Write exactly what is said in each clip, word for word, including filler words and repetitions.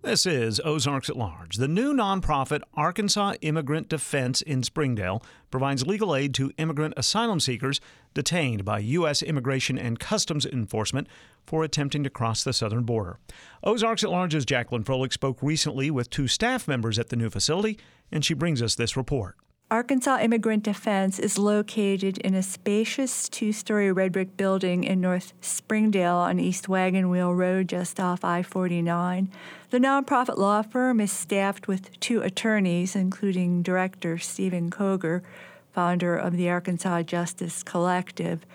This is Ozarks at Large. The new nonprofit Arkansas Immigrant Defense in Springdale provides legal aid to immigrant asylum seekers detained by U S Immigration and Customs Enforcement for attempting to cross the southern border. Ozarks at Large's Jacqueline Froelich spoke recently with two staff members at the new facility, and she brings us this report. Arkansas Immigrant Defense is located in a spacious two-story red brick building in North Springdale on East Wagon Wheel Road just off I forty-nine. The nonprofit law firm is staffed with two attorneys, including Director Stephen Koger, founder of the Arkansas Justice Collective,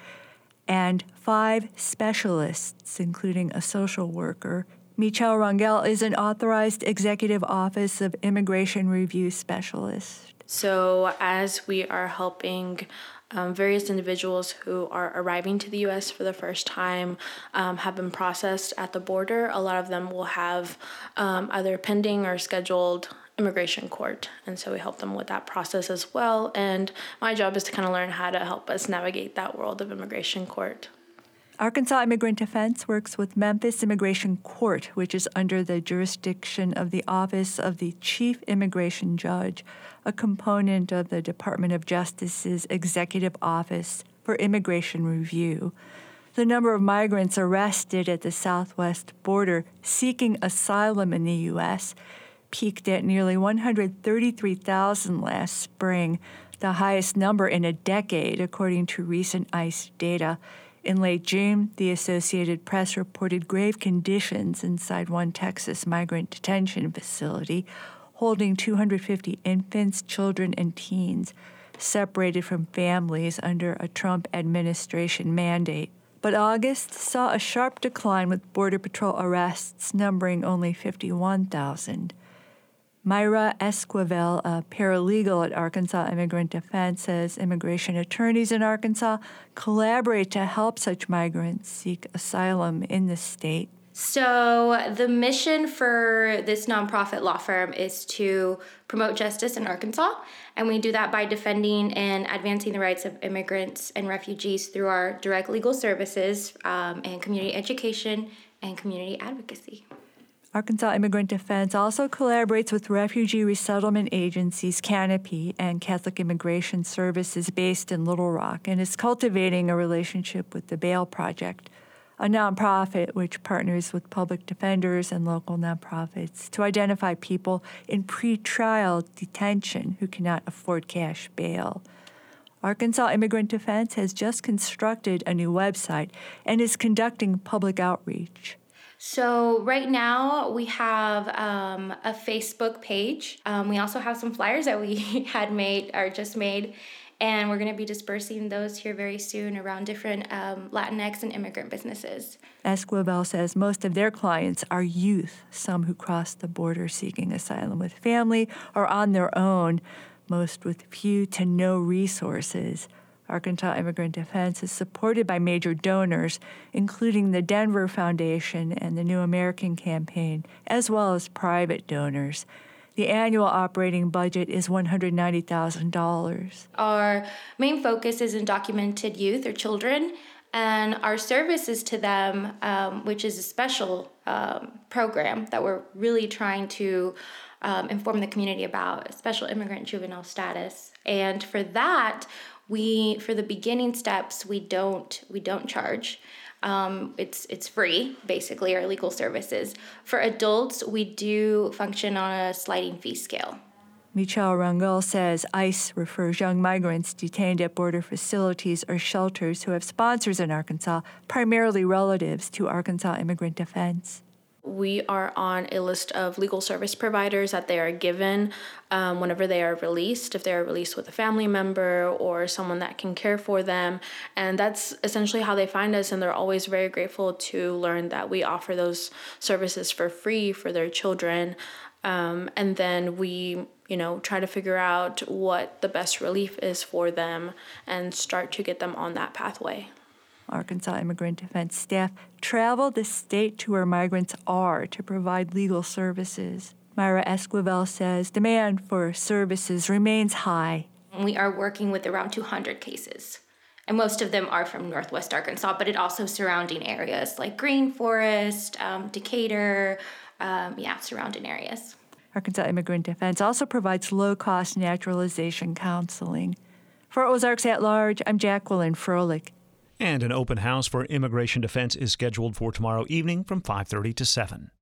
and five specialists, including a social worker. Michelle Rangel is an authorized Executive Office of Immigration Review Specialist. So as we are helping um, various individuals who are arriving to the U S for the first time, um, have been processed at the border, a lot of them will have um, either pending or scheduled immigration court. And so we help them with that process as well. And my job is to kind of learn how to help us navigate that world of immigration court. Arkansas Immigrant Defense works with Memphis Immigration Court, which is under the jurisdiction of the Office of the Chief Immigration Judge, a component of the Department of Justice's Executive Office for Immigration Review. The number of migrants arrested at the southwest border seeking asylum in the U S peaked at nearly one hundred thirty-three thousand last spring, the highest number in a decade, according to recent ICE data. In late June, the Associated Press reported grave conditions inside one Texas migrant detention facility, holding two hundred fifty infants, children, and teens, separated from families under a Trump administration mandate. But August saw a sharp decline, with Border Patrol arrests numbering only fifty-one thousand. Myra Esquivel, a paralegal at Arkansas Immigrant Defense, says immigration attorneys in Arkansas collaborate to help such migrants seek asylum in the state. So the mission for this nonprofit law firm is to promote justice in Arkansas, and we do that by defending and advancing the rights of immigrants and refugees through our direct legal services um, and community education and community advocacy. Arkansas Immigrant Defense also collaborates with refugee resettlement agencies Canopy and Catholic Immigration Services based in Little Rock, and is cultivating a relationship with the Bail Project, a nonprofit which partners with public defenders and local nonprofits to identify people in pretrial detention who cannot afford cash bail. Arkansas Immigrant Defense has just constructed a new website and is conducting public outreach. So right now we have um, a Facebook page. Um, we also have some flyers that we had made or just made, and we're going to be dispersing those here very soon around different um, Latinx and immigrant businesses. Esquivel says most of their clients are youth, some who cross the border seeking asylum with family or on their own, most with few to no resources. Arkansas Immigrant Defense is supported by major donors, including the Denver Foundation and the New American Campaign, as well as private donors. The annual operating budget is one hundred ninety thousand dollars. Our main focus is undocumented youth or children, and our services to them, um, which is a special um, program that we're really trying to um, inform the community about, special immigrant juvenile status. And for that, We, for the beginning steps, we don't we don't charge. Um, it's it's free, basically, our legal services. For adults, we do function on a sliding fee scale. Michelle Rangel says ICE refers young migrants detained at border facilities or shelters who have sponsors in Arkansas, primarily relatives to Arkansas Immigrant Defense. We are on a list of legal service providers that they are given um, whenever they are released, if they are released with a family member or someone that can care for them. And that's essentially how they find us. And they're always very grateful to learn that we offer those services for free for their children. Um, and then we, you know, try to figure out what the best relief is for them and start to get them on that pathway. Arkansas Immigrant Defense staff travel the state to where migrants are to provide legal services. Myra Esquivel says demand for services remains high. We are working with around two hundred cases, and most of them are from Northwest Arkansas, but it also surrounding areas like Green Forest, um, Decatur, um, yeah, surrounding areas. Arkansas Immigrant Defense also provides low-cost naturalization counseling. For Ozarks at Large, I'm Jacqueline Froelich. And an open house for Immigration Defense is scheduled for tomorrow evening from five thirty to seven.